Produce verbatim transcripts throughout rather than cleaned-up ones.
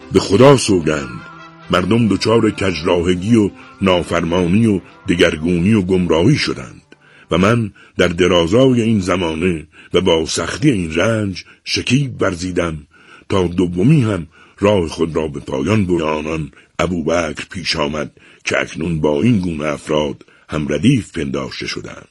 به خدا سوگند مردم دچار کجراهگی و نافرمانی و دگرگونی و گمراهی شدند و من در درازای این زمانه و با سختی این رنج شکیب ورزیدم تا دومی هم راه خود را به پایان برد. آنان ابوبکر پیش آمد که اکنون با این گونه افراد هم ردیف پنداشته شدند.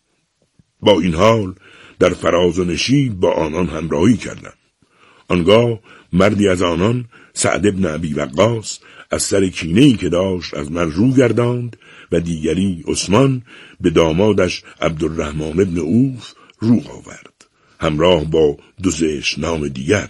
با این حال در فراز و نشیب با آنان همراهی کردم. آنگاه مردی از آنان، سعد ابن ابی وقاص، از سر کینه‌ای که داشت از من رو گرداند و دیگری عثمان به دامادش عبدالرحمن ابن عوف رو آورد، همراه با دو زشت نام دیگر،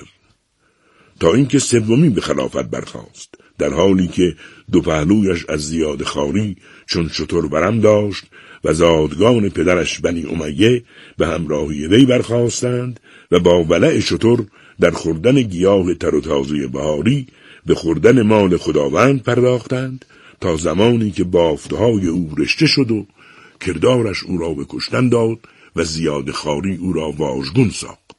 تا اینکه سومی به خلافت برخاست، در حالی که دو پهلویش از زیاد خاری چون شتر برم داشت و زادگان پدرش بنی امیه به همراهی وی برخاستند و با ولع شتر در خوردن گیاه تر و تازه بهاری به خوردن مال خداوند پرداختند تا زمانی که بافتهای او رشته شد و کردارش او را به کشتن داد و زیاد خاری او را واژگون ساخت.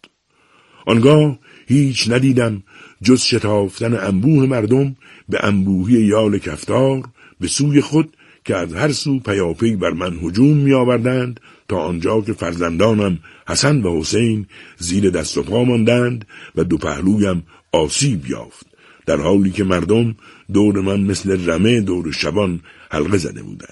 آنگاه هیچ ندیدم جز شتافتن انبوه مردم به انبوهی یال کفتار به سوی خود که از هر سو پیاپی بر من هجوم می آوردند تا آنجا که فرزندانم حسن و حسین زیر دست و پا ماندند و دو پهلویم آسیب یافت، در حالی که مردم دور من مثل رمه دور شبان حلقه زده بودند.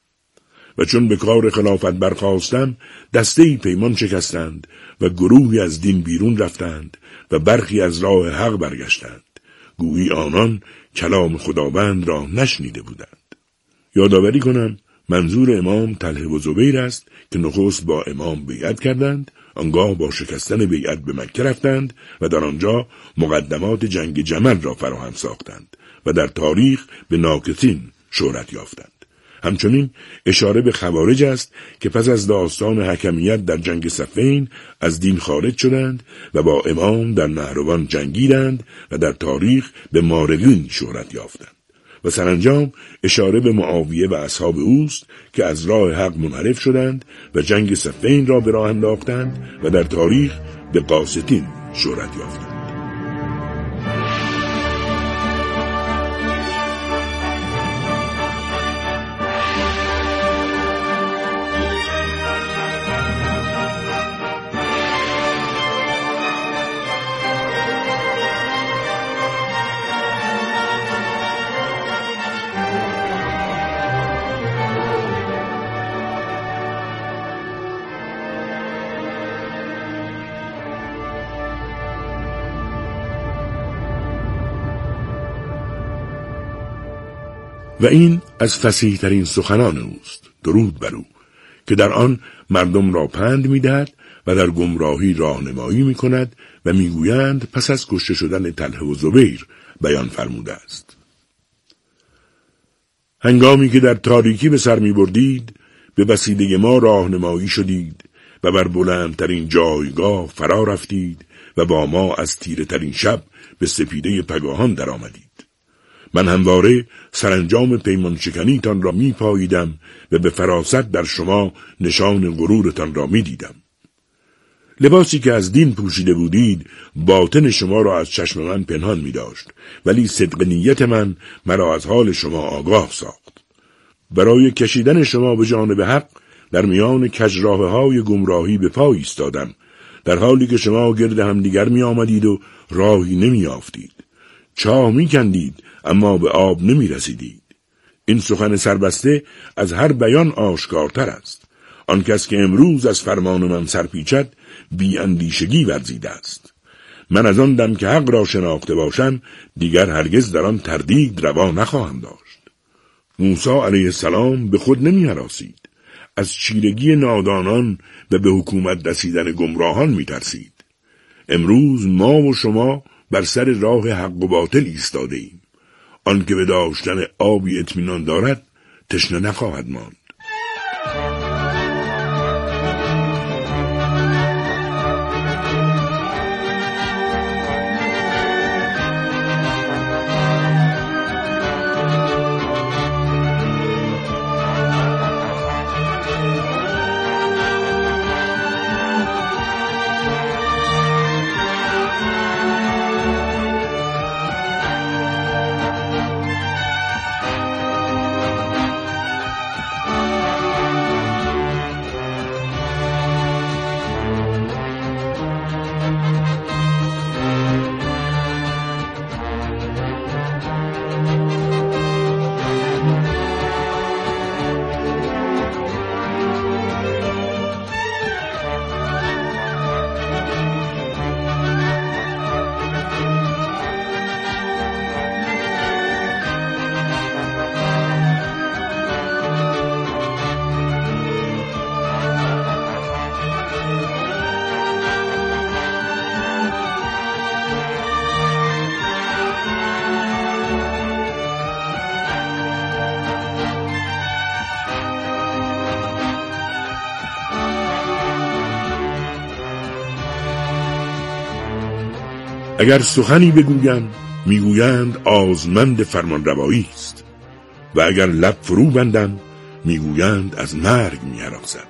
و چون به کار خلافت برخاستم دسته‌ای پیمان شکستند و گروهی از دین بیرون رفتند و برخی از راه حق برگشتند، گویی آنان کلام خداوند را نشنیده بودند. یادآوری کنم منظور امام طلحه و زبیر است که نخست با امام بیعت کردند، آنگاه با شکستن بیعت به مکه رفتند و در آنجا مقدمات جنگ جمل را فراهم ساختند و در تاریخ به ناکثین شهرت یافتند. همچنین اشاره به خوارج است که پس از داستان حکمیت در جنگ صفین از دین خارج شدند و با امام در نهروان جنگیدند و در تاریخ به مارقین شهرت یافتند. و سرانجام اشاره به معاویه و اصحاب اوست که از راه حق منحرف شدند و جنگ صفین را به راه انداختند و در تاریخ به قاسطین شهرت یافتند. و این از فصیح ترین سخنان اوست، درود بر او، که در آن مردم را پند می‌دهد و در گمراهی راهنمایی می‌کند و می‌گویند پس از کشته شدن طلحه و زبیر بیان فرموده است: هنگامی که در تاریکی به سر می‌بردید به وسیله ما راهنمایی شدید و بر بلندترین جایگاه فرا رفتید و با ما از تیره ترین شب به سپیده پگاهان در آمدید. من همواره سرانجام پیمان شکنیتان را می پاییدم و به فراست در شما نشان غرورتان را می دیدم. لباسی که از دین پوشیده بودید باطن شما را از چشم من پنهان می داشت، ولی صدق نیت من مرا از حال شما آگاه ساخت. برای کشیدن شما به جانب حق در میان کجراه های گمراهی به پای ایستادم، در حالی که شما گرد هم دیگر می آمدید و راهی نمی یافتید. چاه می کندید اما به آب نمی رسیدید. این سخن سربسته از هر بیان آشکارتر است. آن کس که امروز از فرمان من سرپیچد بی اندیشگی ورزیده است. من از آن دم که حق را شناخته باشم دیگر هرگز در آن تردید روا نخواهم داشت. موسی علیه السلام به خود نمی هراسید. از چیرگی نادانان و به حکومت رسیدن گمراهان می ترسید. امروز ما و شما بر سر راه حق و باطل ایستاده ایم. آن که به داشتن آبی اطمینان دارد تشنه نخواهد ماند. اگر سخنی بگویم میگویند آزمند فرمان روایی است و اگر لب فرو بندم میگویند از مرگ می‌هراسد.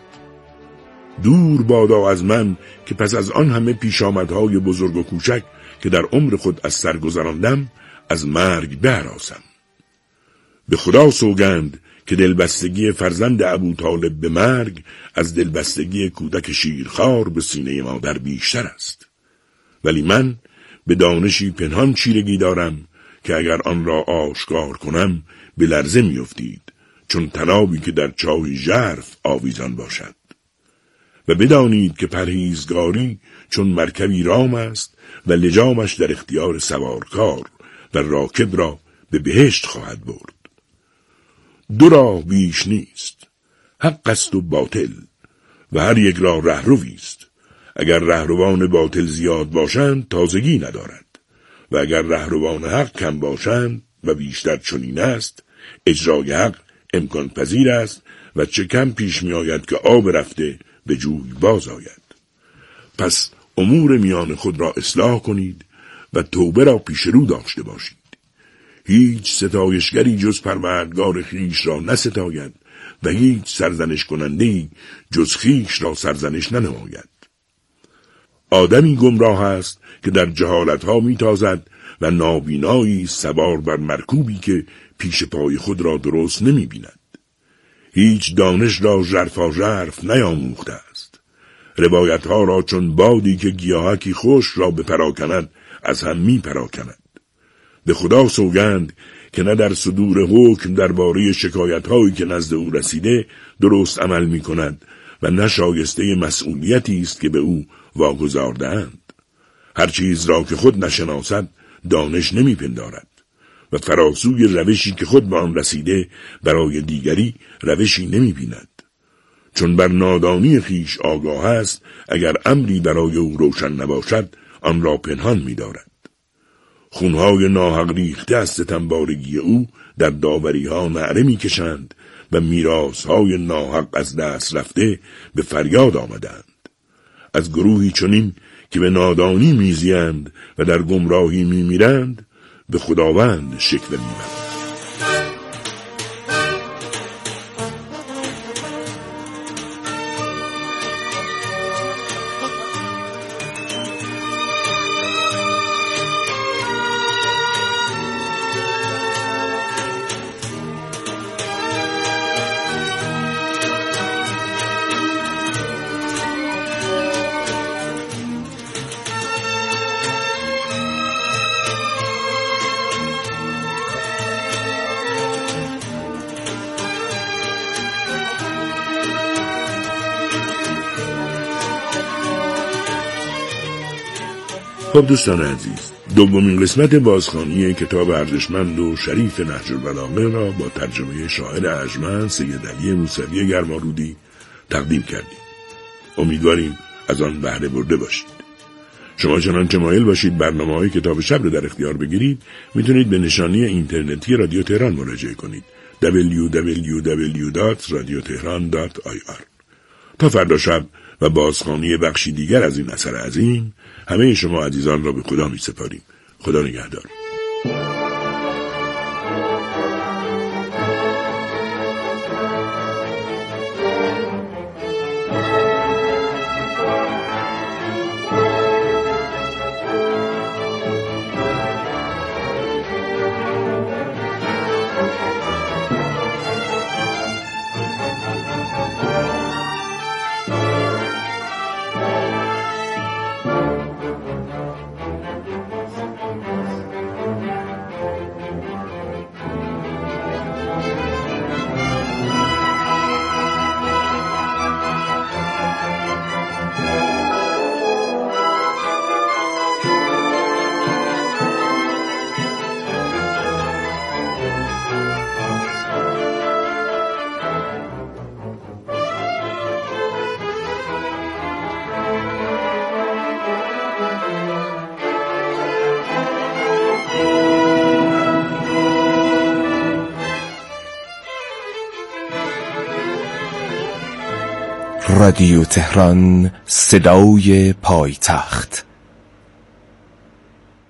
دور بادا از من که پس از آن همه پیشامدهای بزرگ و کوچک که در عمر خود از سر گذراندم از مرگ بهراسم. به خدا سوگند که دلبستگی فرزند ابوطالب به مرگ از دلبستگی کودک شیرخوار به سینه مادر بیشتر است. ولی من به دانشی پنهان چیرگی دارم که اگر آن را آشکار کنم به لرزه میافتید، چون طنابی که در چاه ژرف آویزان باشد. و بدانید که پرهیزگاری چون مرکبی رام است و لجامش در اختیار سوارکار و راکب را به بهشت خواهد برد. دو راه بیش نیست، حق است و باطل، و هر یک را رهروی است. اگر رهروان باطل زیاد باشند تازگی ندارد و اگر رهروان حق کم باشند و بیشتر چنین است، اجرای حق امکان پذیر است و چه کم پیش می آید که آب رفته به جوی باز آید. پس امور میان خود را اصلاح کنید و توبه را پیش رو داشته باشید. هیچ ستایشگری جز پروردگار خویش را نستاید و هیچ سرزنش کننده‌ای جز خویش را سرزنش ننماید. آدمی گمراه است که در جهالتها میتازد و نابینایی سوار بر مرکوبی که پیش پای خود را درست نمی بیند. هیچ دانش را ژرفا ژرف نیاموخته است. روایتها را چون بادی که گیاهکی خوش را بپراکند از هم می پراکند. به خدا سوگند که نه در صدور حکم درباره شکایت‌هایی که نزد او رسیده درست عمل می کند و نه شایسته مسئولیتی است که به او واگذارده‌اند. هر چیز را که خود نشناسد دانش نمی پندارد و فراسوی روشی که خود به آن رسیده برای دیگری روشی نمی بیند. چون بر نادانی خیش آگاه است، اگر امری برای او روشن نباشد آن را پنهان می دارد. خونهای ناحق ریخته از ستمبارگی او در داوری ها نعره می کشند و میراث های ناحق از دست رفته به فریاد آمدند. از گروهی چنین که به نادانی میزیند و در گمراهی میمیرند به خداوند شکوه میبرند. خب دوستان عزیز، دومین قسمت بازخوانی کتاب ارزشمند و شریف نهج البلاغه را با ترجمه شاعر ارجمند سید علی موسوی گرمارودی تقدیم کردیم. امیدواریم از آن بهره برده باشید. شما چنانچه مایل باشید برنامه‌های کتاب شب را در اختیار بگیرید، میتونید به نشانی اینترنتی رادیو تهران مراجعه کنید دبلیو دبلیو دبلیو دات رادیو تهران دات آی آر. تا فردا شب و بازخوانی بخشی دیگر از این اثر عظیم، همه شما عزیزان را به خدا می سپاریم. خدا نگهدار. رادیو تهران، صدای پایتخت.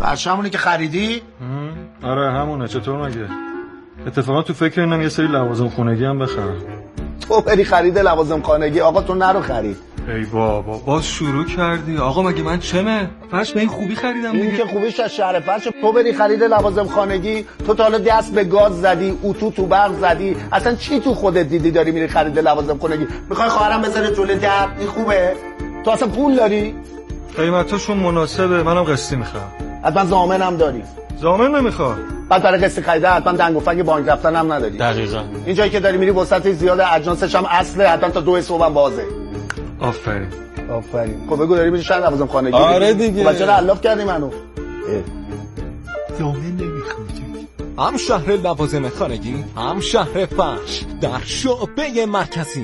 پرچمونی که خریدی؟ آره همونه. چطور مگه؟ اتفاقا تو فکر اینم یه سری لوازم خونگی هم بخرم. تو بری خرید لوازم خانگی؟ آقا تو نرو خرید. ای بابا باز شروع کردی. آقا مگه من چمه؟ فرش به این خوبی خریدم دیگه. این که خوبیش از شهر فرش. تو بری خرید لوازم خانگی، تو تا حالا دست به گاز زدی، اتو تو برق زدی، اصلا چی تو خودت دیدی داری میری خرید لوازم خانگی؟ میخوای خواهرم بذاره جلوی در؟ این خوبه؟ تو اصلا پول داری؟ قیمتاشون مناسبه، منم قسطی میخوام. حتما ضامنم داری؟ ضامن نمیخوام. بعد برای قسط خریده حتما دنگ و فنگ بانک رفتن هم نداری. دقیقاً. این جایی که داری میری وسط زیاده، اجناسش هم اصله، حتما تا دو صبح هم بازه. آفرین. آفرین. خب بگو داری میری شهر لوازم خانگی؟ آره دیگه. بچه را علاف کردی منو. ضامن نمیخوام. هم شهر لوازم خانگی، هم شهر فرش در شعبه مرکزی.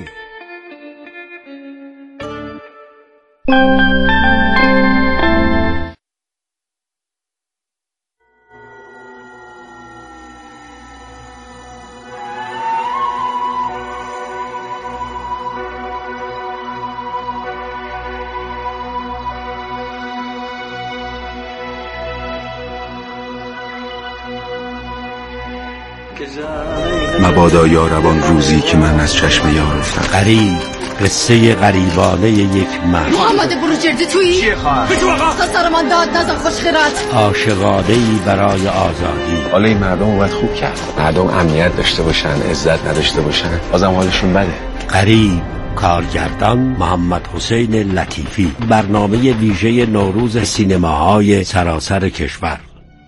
مبادا یا روان روزی که من از چشم یار افتم. غریب، قصه غریبانه یک مرد. محمد بروجردی تویی؟ چیه خواهر؟ بجو آقا تا سر من داد نزن خوش خیرت. عاشقانه‌ای برای آزادی. حالا این مردم اومد خوب کرد. مردم امنیت داشته باشن، عزت نداشته باشن، بازم حالشون بده. غریب، کارگردان محمد حسین لطیفی. برنامه ویژه نوروز سینماهای سراسر کشور.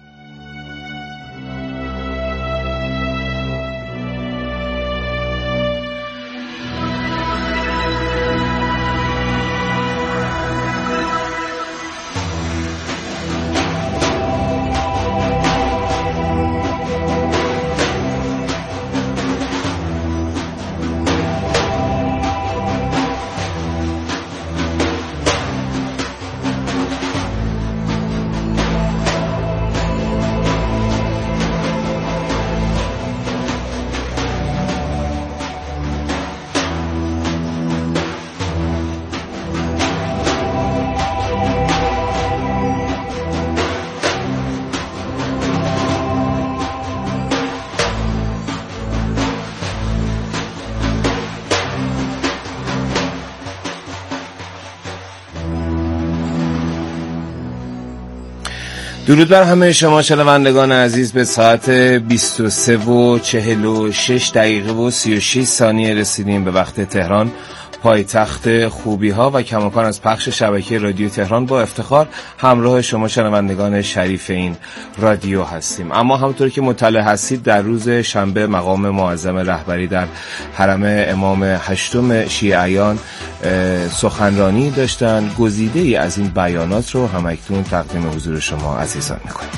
درود بر همه شما شنوندگان عزیز. به ساعت بیست و سه و چهل و شش دقیقه و سی و شش ثانیه رسیدیم به وقت تهران، پایتخت خوبی ها و کماکان از پخش شبکه رادیو تهران. با افتخار همراه شما شنوندگان شریف این رادیو هستیم. اما همونطور که مطلع هستید در روز شنبه مقام معظم رهبری در حرم امام هشتم شیعیان سخنرانی داشتن. گزیده ای از این بیانات رو همکنون تقدیم حضور شما عزیزان میکنیم.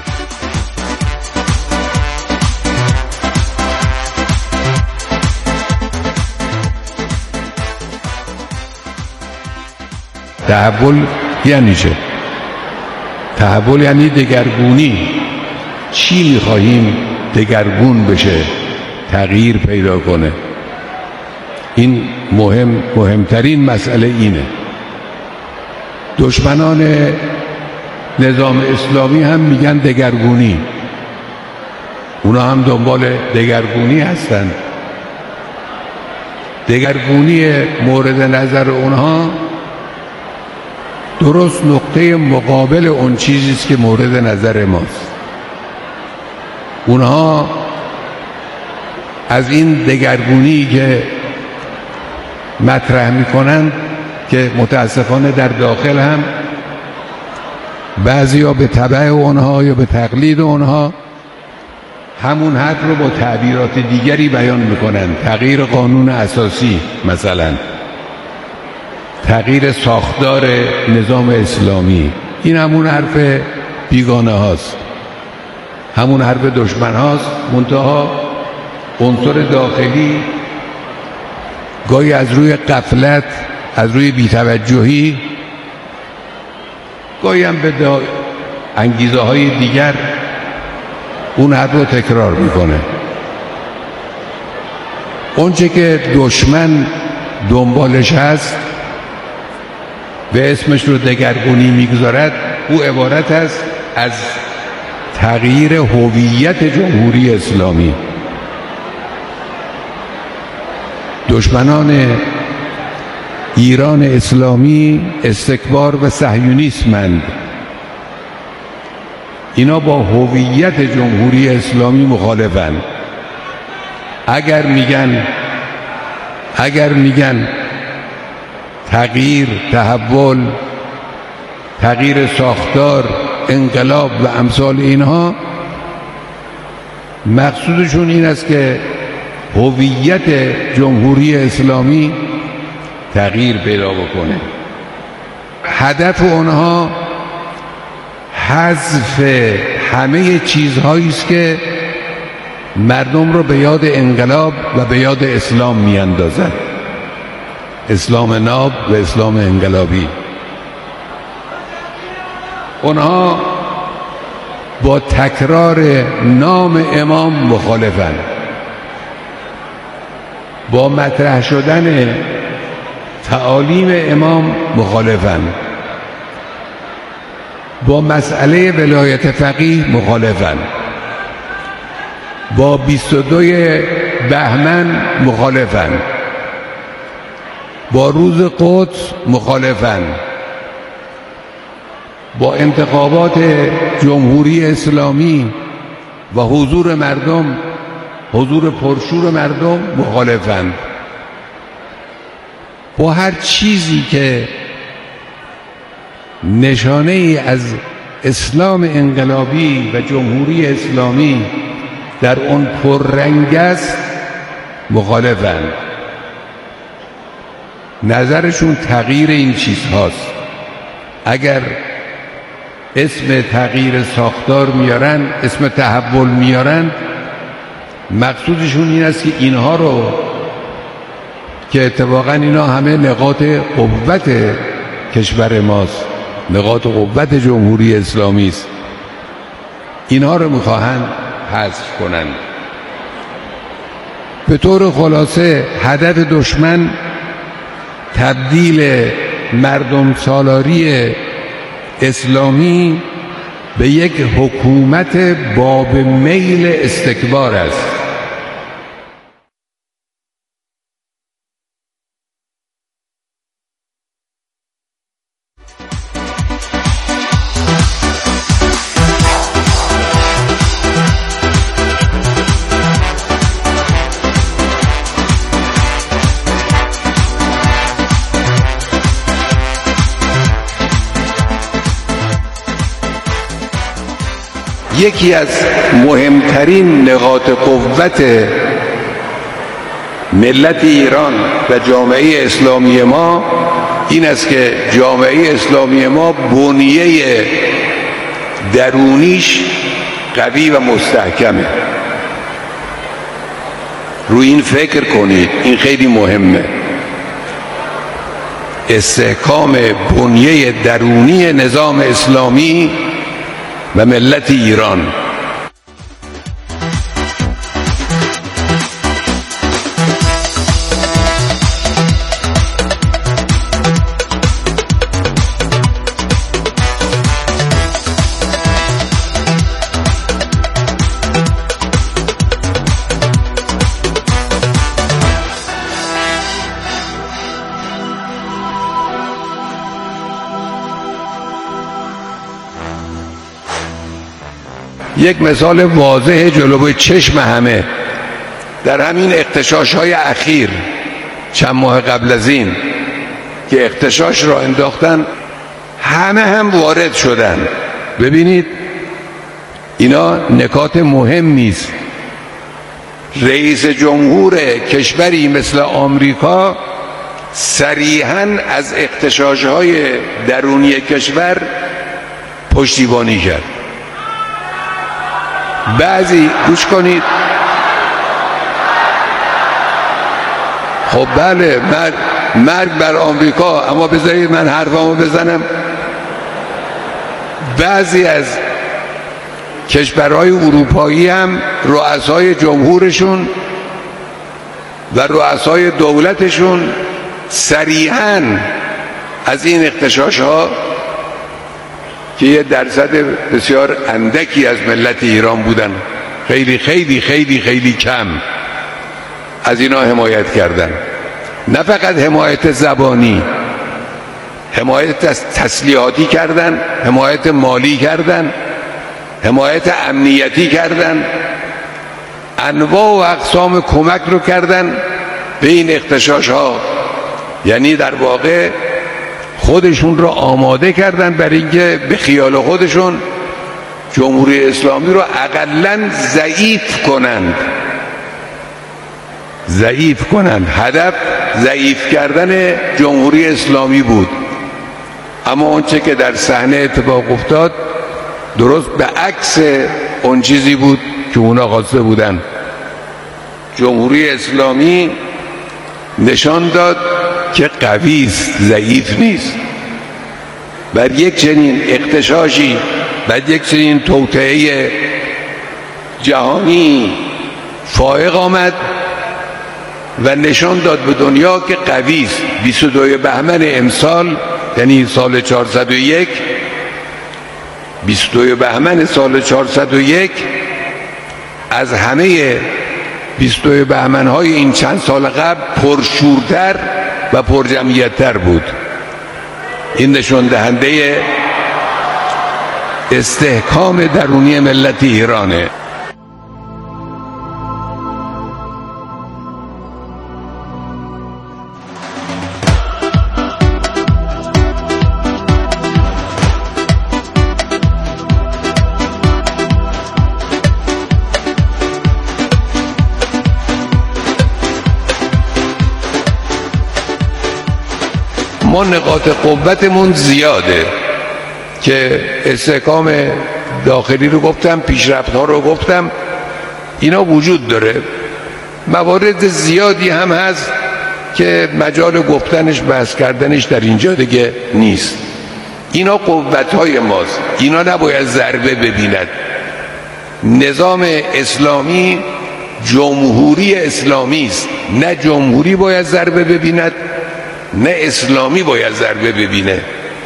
تحول یعنی چه؟ تحول یعنی دگرگونی. چی میخواهیم دگرگون بشه، تغییر پیدا کنه؟ این مهم مهمترین مسئله اینه. دشمنان نظام اسلامی هم میگن دگرگونی، اونا هم دنبال دگرگونی هستن. دگرگونی مورد نظر اونها درست نقطه مقابل اون چیزیست که مورد نظر ماست. اونها از این دگرگونی که مطرح میکنن، که متاسفانه در داخل هم بعضیا به تبع اونها یا به تقلید اونها همون حرف رو با تعبیرات دیگری بیان میکنن. تغییر قانون اساسی مثلا، تغییر ساختار نظام اسلامی، این همون حرف بیگانه هاست، همون حرف دشمن هاست. منتها عنصر داخلی گاهی از روی غفلت، از روی بی‌توجهی، گاهی هم به انگیزه های دیگر اون حرف رو تکرار میکنه. اونچه که دشمن دنبالش هست و اسمش رو دگرگونی میگذارد، او عبارت است از تغییر هویت جمهوری اسلامی. دشمنان ایران اسلامی استکبار و صهیونیسمند. اینا با هویت جمهوری اسلامی مخالفند. اگر میگن اگر میگن تغییر، تحول، تغییر ساختار، انقلاب و امثال اینها، مقصودشون این است که هویت جمهوری اسلامی تغییر پیدا بکنه. هدف اونها حذف همه چیزهایی است که مردم رو به یاد انقلاب و به یاد اسلام میاندازد، اسلام ناب و اسلام انقلابی. اونها با تکرار نام امام مخالفند، با مطرح شدن تعالیم امام مخالفند، با مسئله ولایت فقیه مخالفند، با بیست و دو بهمن مخالفند، با روز قدس مخالفند، با انتخابات جمهوری اسلامی و حضور مردم، حضور پرشور مردم مخالفند. با هر چیزی که نشانه ای از اسلام انقلابی و جمهوری اسلامی در اون پررنگ است مخالفند. نظرشون تغییر این چیزهاست. اگر اسم تغییر ساختار میارن، اسم تحول میارن، مقصودشون این است که اینها رو، که اتفاقا اینا همه نقاط قوت کشور ماست، نقاط قوت جمهوری اسلامی است، اینها رو میخواهند حذف کنند. به طور خلاصه هدف دشمن تبدیل مردم سالاری اسلامی به یک حکومت باب میل استکبار است. یکی از مهمترین نقاط قوت ملت ایران و جامعه اسلامی ما این است که جامعه اسلامی ما بنیه درونیش قوی و مستحکمه. روی این فکر کنید، این خیلی مهمه. استحکام بنیه درونی نظام اسلامی و ملت ایران. یک مثال واضح جلوی چشم همه در همین اغتشاش‌های اخیر چند ماه قبل از این که اغتشاش را انداختن، همه هم وارد شدن. ببینید اینا نکات مهم نیست. رئیس جمهور کشوری مثل آمریکا صریحاً از اغتشاش‌های درونی کشور پشتیبانی کرد. بعضی گوش کنید، خب بله مرگ, مرگ بر آمریکا، اما بذارید من حرفمو بزنم. بعضی از کشورهای اروپایی هم رؤسای جمهورشون و رؤسای دولتشون صریحاً از این اغتشاش‌ها که یه درصد بسیار اندکی از ملت ایران بودن، خیلی خیلی خیلی خیلی کم، از اینا حمایت کردن. نه فقط حمایت زبانی، حمایت از تسلیحاتی کردن، حمایت مالی کردن، حمایت امنیتی کردن، انواع و اقسام کمک رو کردن به این اغتشاش ها. یعنی در واقع خودشون رو آماده کردن برای اینکه به خیال خودشون جمهوری اسلامی رو اقلن ضعیف کنند ضعیف کنند هدف ضعیف کردن جمهوری اسلامی بود. اما اونچه که در صحنه اتفاق افتاد درست به عکس اون چیزی بود که اونا خواسته بودن. جمهوری اسلامی نشان داد که قوی است، ضعیف نیست. بر یک چنین اغتشاشی، بر یک چنین توطئه جهانی فائق آمد و نشان داد به دنیا که قوی است. بیست و دو بهمن امسال، یعنی سال چهارصد و یک، بیست و دو بهمن سال چهارصد و یک از همه بیست و دو بهمن‌های این چند سال قبل پرشورتر و پرجمعیت‌تر بود. این نشان دهنده استحکام درونی ملت ایرانه. ما نقاط قوتمون زیاده که استحکام داخلی رو گفتم، پیشرفت‌ها رو گفتم، اینا وجود داره. موارد زیادی هم هست که مجال گفتنش، بحث کردنش در اینجا دیگه نیست. اینا قوت‌های ماست، اینا نباید ضربه ببیند. نظام اسلامی جمهوری اسلامی است، نه جمهوری باید ضربه ببیند نه اسلامی باید ضربه ببینه.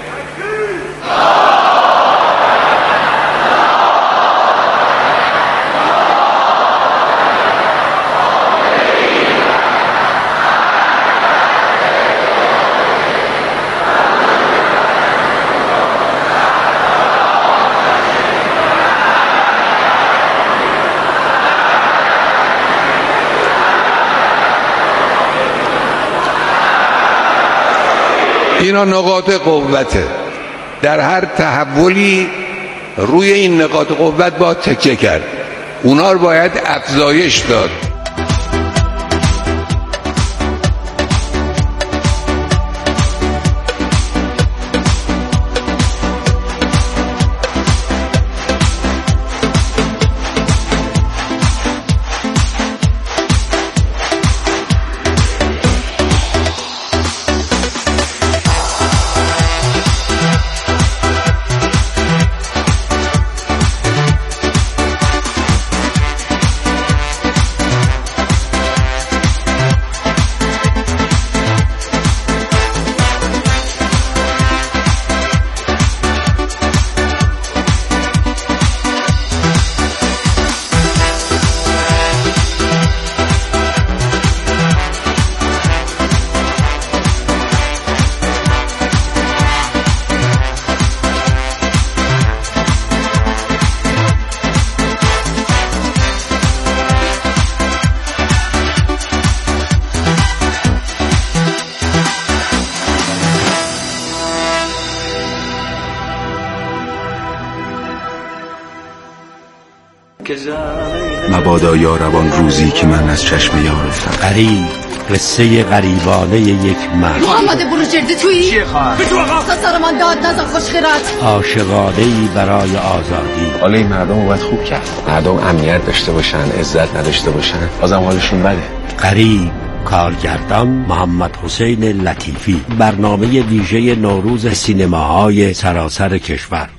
اینا نقاط قوته. در هر تحولی روی این نقاط قوت باید تکیه کرد، اونا رو باید افزایش داد. مبادا یاربان روزی که من از چشم یار افتم. غریب، قصه غریبانه یک مرد. محمد بروجردی تویی؟ چیه خواهر؟ بجو آقا! تا سرمان داد نزن خوشخیرت. عاشقانه‌ای برای آزادی. حالا این مردم رو باید خوب کرد. مردم امنیت داشته باشن، عزت نداشته باشن، بازم حالشون بده. غریب، کارگردان محمد حسین لطیفی. برنامه ویژه نوروز سینماهای سراسر کشور.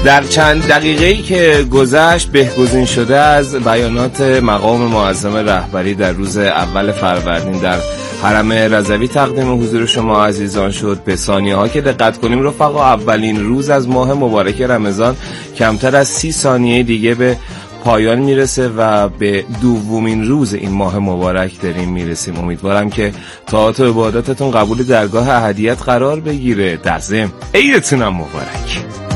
در چند دقیقه‌ای که گذشت بهگزین شده از بیانات مقام معظم رهبری در روز اول فروردین در حرم رضوی تقدیم حضور شما عزیزان شد. به ثانیه ها که دقت کنیم رفقا، اولین روز از ماه مبارک رمضان کمتر از سی ثانیه دیگه به پایان میرسه و به دومین روز این ماه مبارک داریم میرسیم. امیدوارم که طاعات و عباداتتون قبول درگاه احدیت قرار بگیره. در ضمن عیدتونم مبارک.